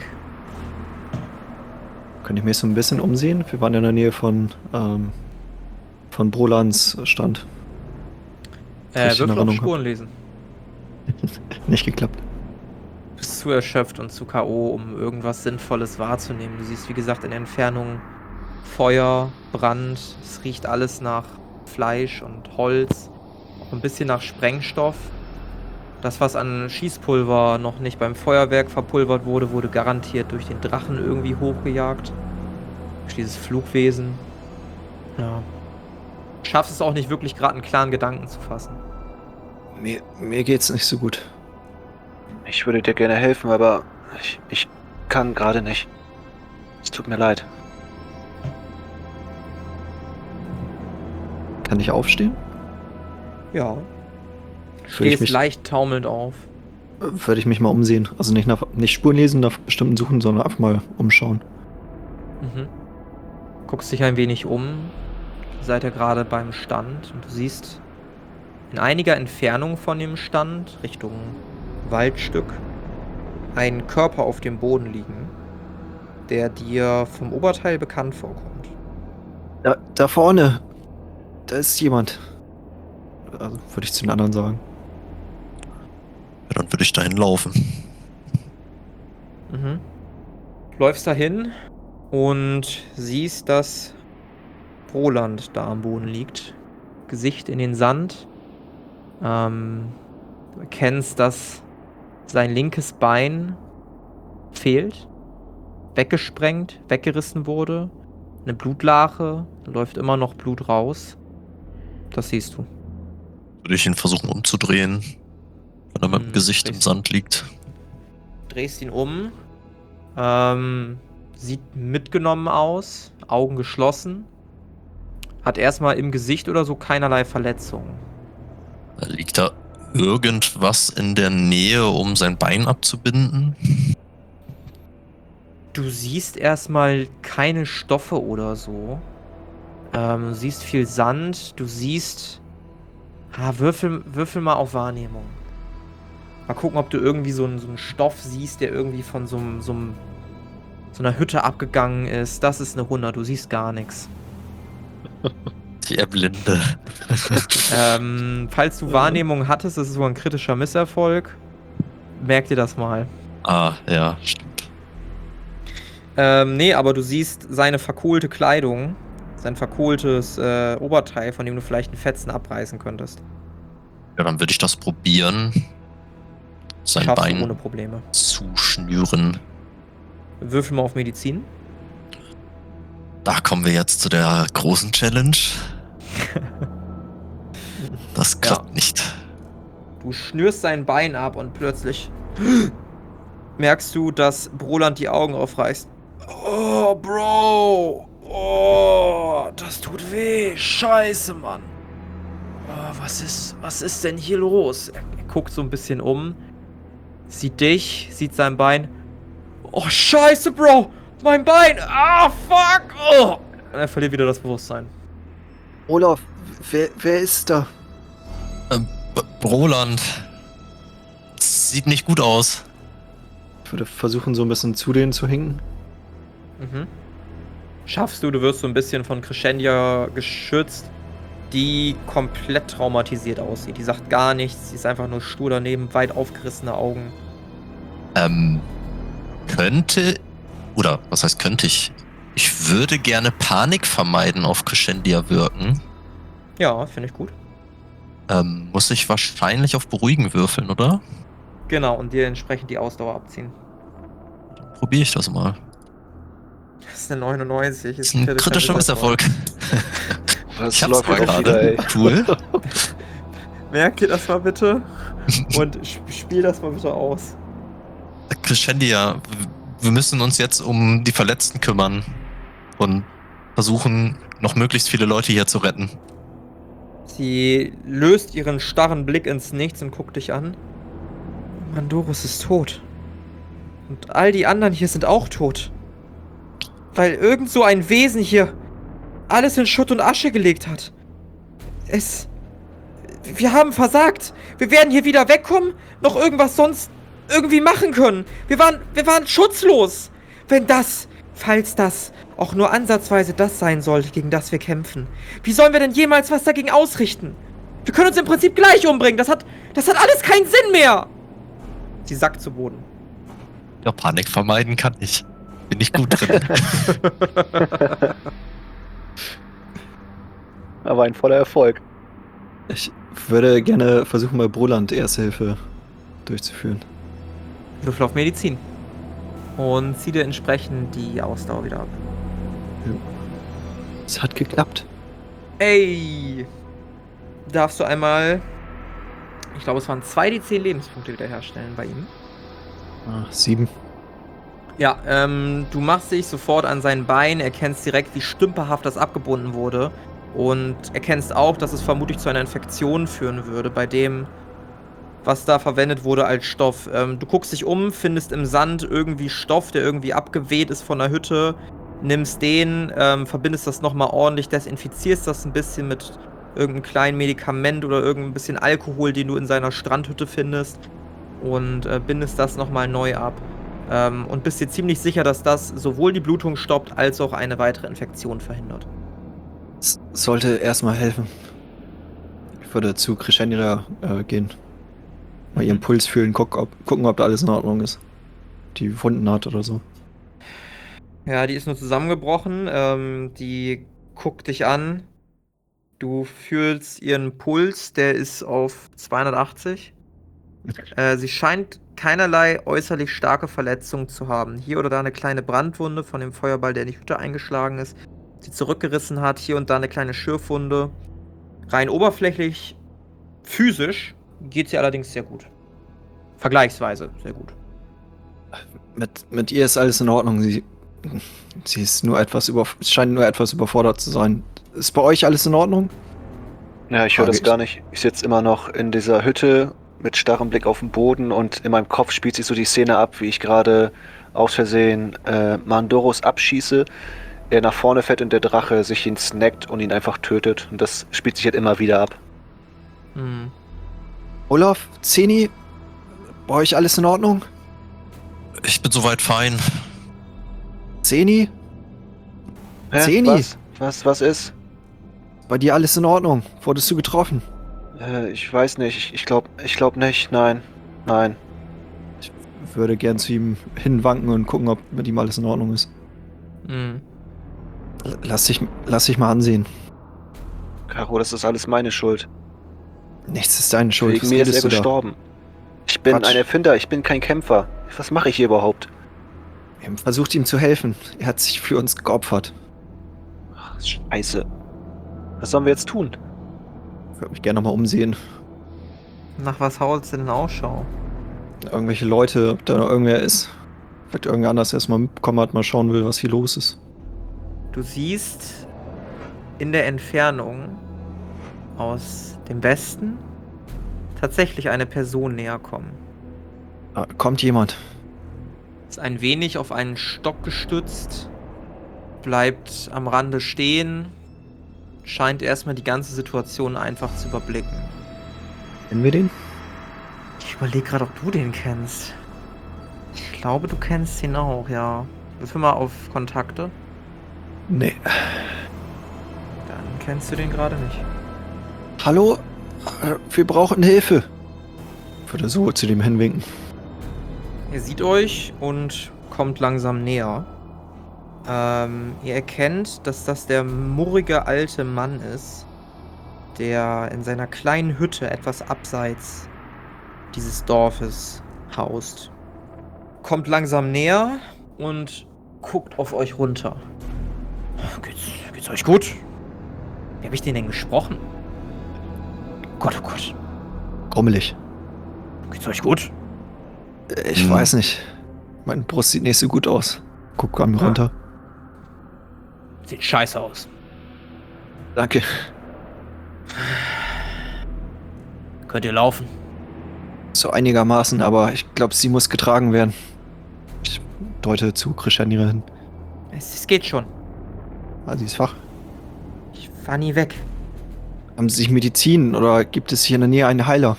Könnte ich mich so ein bisschen umsehen? Wir waren in der Nähe von, ähm, von Brolans Stand. Äh, Richtig in Würfel auf Erinnerung Spuren lesen. Nicht geklappt. Du bist zu erschöpft und zu K O, um irgendwas Sinnvolles wahrzunehmen. Du siehst, wie gesagt, in der Entfernung Feuer, Brand. Es riecht alles nach Fleisch und Holz. Auch ein bisschen nach Sprengstoff. Das, was an Schießpulver noch nicht beim Feuerwerk verpulvert wurde, wurde garantiert durch den Drachen irgendwie hochgejagt. Durch dieses Flugwesen. Ja. Schaffst es auch nicht wirklich gerade einen klaren Gedanken zu fassen. Mir, mir geht's nicht so gut. Ich würde dir gerne helfen, aber ich, ich kann gerade nicht. Es tut mir leid. Kann ich aufstehen? Ja. Würde ich Stehst mich, leicht taumelnd auf. würde ich mich mal umsehen. Also nicht nach nicht Spuren lesen, nach bestimmten suchen, sondern einfach mal umschauen. Mhm. Guckst dich ein wenig um. Ihr seid ja gerade beim Stand und du siehst in einiger Entfernung von dem Stand, Richtung Waldstück, einen Körper auf dem Boden liegen, der dir vom Oberteil bekannt vorkommt. Da, da vorne, da ist jemand. Also würde ich zu den anderen sagen. Ja, dann würde ich dahin laufen. Mhm. Läufst dahin und siehst, dass Roland da am Boden liegt. Gesicht in den Sand. Ähm, du erkennst, dass sein linkes Bein fehlt. Weggesprengt, weggerissen wurde. Eine Blutlache, da läuft immer noch Blut raus. Das siehst du. Würde ich ihn versuchen umzudrehen, wenn er mit dem Hm, Gesicht im richtig. Sand liegt. Drehst ihn um. Ähm, sieht mitgenommen aus. Augen geschlossen. Hat erstmal im Gesicht oder so keinerlei Verletzungen. Liegt da irgendwas in der Nähe, um sein Bein abzubinden? Du siehst erstmal keine Stoffe oder so. Ähm, du siehst viel Sand. Du siehst... Ah, würfel, würfel mal auf Wahrnehmung. Mal gucken, ob du irgendwie so einen, so einen Stoff siehst, der irgendwie von so, einem, so, einem, so einer Hütte abgegangen ist. Das ist eine hundert. Du siehst gar nichts. Die Erblinde. Ähm, falls du Wahrnehmung hattest, das ist so ein kritischer Misserfolg. Merk dir das mal. Ah, ja, stimmt. Ähm, nee, aber du siehst seine verkohlte Kleidung, sein verkohltes äh, Oberteil, von dem du vielleicht einen Fetzen abreißen könntest. Ja, dann würde ich das probieren. Sein Schaffst du Bein ohne Probleme. zuschnüren. Würfel mal auf Medizin. Da kommen wir jetzt zu der großen Challenge. Das klappt Ja. nicht. Du schnürst sein Bein ab und plötzlich merkst du, dass Roland die Augen aufreißt. Oh, Bro! Oh, das tut weh. Scheiße, Mann. Oh, was ist, was ist denn hier los? Er, er guckt so ein bisschen um, sieht dich, sieht sein Bein. Oh, Scheiße, Bro! Mein Bein! Ah, fuck! Oh! Und er verliert wieder das Bewusstsein. Olaf, wer, wer ist da? Ähm, B- Roland. Sieht nicht gut aus. Ich würde versuchen, so ein bisschen zu denen zu hinken. Mhm. Schaffst du, du wirst so ein bisschen von Crescendia geschützt, die komplett traumatisiert aussieht. Die sagt gar nichts, sie ist einfach nur stur daneben, weit aufgerissene Augen. Ähm, könnte, oder was heißt könnte ich? Ich würde gerne Panik vermeiden auf Crescendia wirken. Ja, finde ich gut. Ähm, muss ich wahrscheinlich auf Beruhigen würfeln, oder? Genau, und dir entsprechend die Ausdauer abziehen. Probiere ich das mal. Das ist eine neunundneunzig. Das ist ein kritischer Misserfolg. Was Ich hab's läuft mal denn wieder, ey? gerade. Cool. Merk dir das mal bitte und sp- spiel das mal bitte aus. Crescendia, wir müssen uns jetzt um die Verletzten kümmern und versuchen, noch möglichst viele Leute hier zu retten. Sie löst ihren starren Blick ins Nichts und guckt dich an. Mandorus ist tot. Und all die anderen hier sind auch tot. Weil irgend so ein Wesen hier alles in Schutt und Asche gelegt hat. Es... Wir haben versagt. Wir werden hier wieder wegkommen, noch irgendwas sonst irgendwie machen können. Wir waren, wir waren schutzlos. Wenn das, falls das auch nur ansatzweise das sein sollte, gegen das wir kämpfen. Wie sollen wir denn jemals was dagegen ausrichten? Wir können uns im Prinzip gleich umbringen. Das hat, das hat alles keinen Sinn mehr. Sie sackt zu Boden. Ja, Panik vermeiden kann ich. Bin ich gut drin. Aber ein voller Erfolg. Ich würde gerne versuchen, bei Broland Erste Hilfe durchzuführen. Würfel auf Medizin. Und zieh dir entsprechend die Ausdauer wieder ab. Es hat geklappt. Ey! Darfst du einmal, ich glaube es waren zwei D zehn Lebenspunkte wiederherstellen bei ihm. Ah, sieben. Ja, ähm, du machst dich sofort an sein Bein, erkennst direkt, wie stümperhaft das abgebunden wurde und erkennst auch, dass es vermutlich zu einer Infektion führen würde, bei dem, was da verwendet wurde als Stoff. Ähm, du guckst dich um, findest im Sand irgendwie Stoff, der irgendwie abgeweht ist von der Hütte, nimmst den, ähm, verbindest das nochmal ordentlich, desinfizierst das ein bisschen mit irgendeinem kleinen Medikament oder irgendein bisschen Alkohol, den du in seiner Strandhütte findest und äh, bindest das nochmal neu ab. Ähm, und bist dir ziemlich sicher, dass das sowohl die Blutung stoppt, als auch eine weitere Infektion verhindert. Es sollte erstmal helfen. Ich würde zu Crescendia äh, gehen. Mal ihren Puls fühlen, guck, ob, gucken, ob da alles in Ordnung ist. Die Wunden hat oder so. Ja, die ist nur zusammengebrochen. Ähm, die guckt dich an. Du fühlst ihren Puls, der ist auf zweihundertachtzig. Äh, sie scheint keinerlei äußerlich starke Verletzungen zu haben. Hier oder da eine kleine Brandwunde von dem Feuerball, der in die Hütte eingeschlagen ist, sie zurückgerissen hat. Hier und da eine kleine Schürfwunde. Rein oberflächlich, physisch, geht sie allerdings sehr gut. Vergleichsweise sehr gut. Mit, mit ihr ist alles in Ordnung. Sie, sie ist nur etwas über, scheint nur etwas überfordert zu sein. Ist bei euch alles in Ordnung? Ja, ich höre Frage das gar nicht. Ich sitze immer noch in dieser Hütte mit starrem Blick auf den Boden und in meinem Kopf spielt sich so die Szene ab, wie ich gerade aus Versehen äh, Mandoros abschieße. Er nach vorne fährt und der Drache sich ihn snackt und ihn einfach tötet. Und das spielt sich halt immer wieder ab. Hm. Olaf, Zeni, bei euch alles in Ordnung? Ich bin soweit fein. Zeni, Hä? Zeni? Was? Was, was ist? bei dir alles in Ordnung? Wurdest du getroffen? Äh, ich weiß nicht. Ich, ich glaube ich glaub nicht. Nein. Nein. Ich würde gern zu ihm hinwanken und gucken, ob mit ihm alles in Ordnung ist. Hm. L- Lass dich, lass dich mal ansehen. Caro, das ist alles meine Schuld. Nichts ist deine Schuld. Wegen Was mir ist er redest du da? gestorben. Ich bin Quatsch. ein Erfinder. Ich bin kein Kämpfer. Was mache ich hier überhaupt? Wir haben versucht, ihm zu helfen. Er hat sich für uns geopfert. Ach, Scheiße. Was sollen wir jetzt tun? Ich würde mich gerne nochmal umsehen. Nach was haut sie denn Ausschau? Irgendwelche Leute, ob da noch irgendwer ist. Vielleicht irgendwer anders erstmal mitbekommen hat, mal schauen will, was hier los ist. Du siehst in der Entfernung aus dem Westen tatsächlich eine Person näher kommen. Ah, kommt jemand. Ist ein wenig auf einen Stock gestützt, bleibt am Rande stehen, scheint erstmal die ganze Situation einfach zu überblicken. Kennen wir den? Ich überlege gerade, ob du den kennst. Ich glaube, du kennst ihn auch, ja. Würfel mal auf Kontakte. Nee. Dann kennst du den gerade nicht. Hallo? Äh, Wir brauchen Hilfe. Ich würde so zu dem hinwinken. Er sieht euch und kommt langsam näher. Ähm, ihr erkennt, dass das der murrige alte Mann ist, der in seiner kleinen Hütte etwas abseits dieses Dorfes haust. Kommt langsam näher und guckt auf euch runter. Geht's, geht's euch gut? Wie habe ich den denn gesprochen? Gott, oh Gott. Grummelig. Geht's euch gut? Äh, Ich Hm. weiß nicht. Meine Brust sieht nicht so gut aus. Guck an mir Ah. runter. Sieht scheiße aus. Danke. Könnt ihr laufen? So einigermaßen, aber ich glaube, sie muss getragen werden. Ich deute zu Crescendia hin. Es, es geht schon. Ah, sie ist wach. Ich fahr nie weg. Haben Sie sich Medizin oder gibt es hier in der Nähe einen Heiler?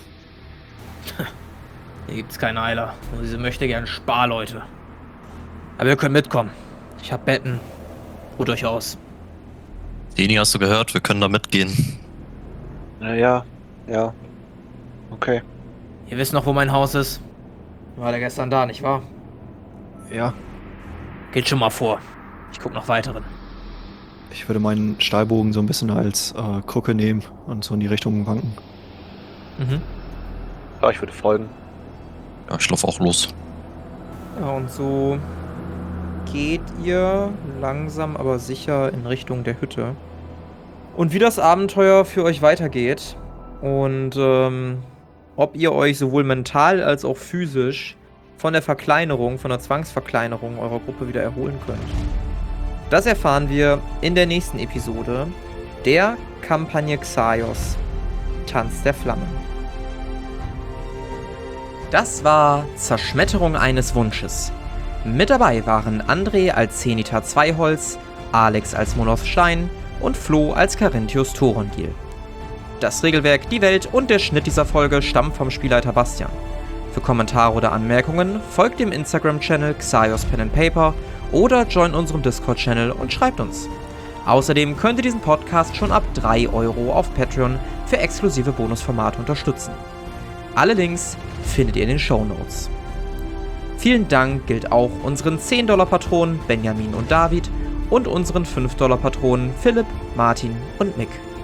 Hier gibt's keine Heiler. Nur diese möchte gern Sparleute. Aber ihr könnt mitkommen. Ich hab Betten. Ruht euch aus. Deni, hast du gehört? Wir können da mitgehen. Naja, ja. Okay. Ihr wisst noch, wo mein Haus ist. War der gestern da, nicht wahr? Ja. Geht schon mal vor. Ich guck nach weiteren. Ich würde meinen Stahlbogen so ein bisschen als äh, Krücke nehmen und so in die Richtung wanken. Mhm. Ja, ich würde folgen. Ja, ich laufe auch los. Ja, und so geht ihr langsam aber sicher in Richtung der Hütte. Und wie das Abenteuer für euch weitergeht und ähm, ob ihr euch sowohl mental als auch physisch von der Verkleinerung, von der Zwangsverkleinerung eurer Gruppe wieder erholen könnt. Das erfahren wir in der nächsten Episode der Kampagne Xaios, Tanz der Flammen. Das war Zerschmetterung eines Wunsches. Mit dabei waren André als Zenithar Zweiholz, Alex als Moloth Stein und Flo als Carinthius Thorongil. Das Regelwerk, die Welt und der Schnitt dieser Folge stammen vom Spielleiter Bastian. Für Kommentare oder Anmerkungen folgt dem Instagram-Channel Xaios Pen and Paper oder joint unserem Discord-Channel und schreibt uns. Außerdem könnt ihr diesen Podcast schon ab drei Euro auf Patreon für exklusive Bonusformate unterstützen. Alle Links findet ihr in den Shownotes. Vielen Dank gilt auch unseren zehn Dollar Patronen Benjamin und David und unseren fünf Dollar Patronen Philipp, Martin und Mick.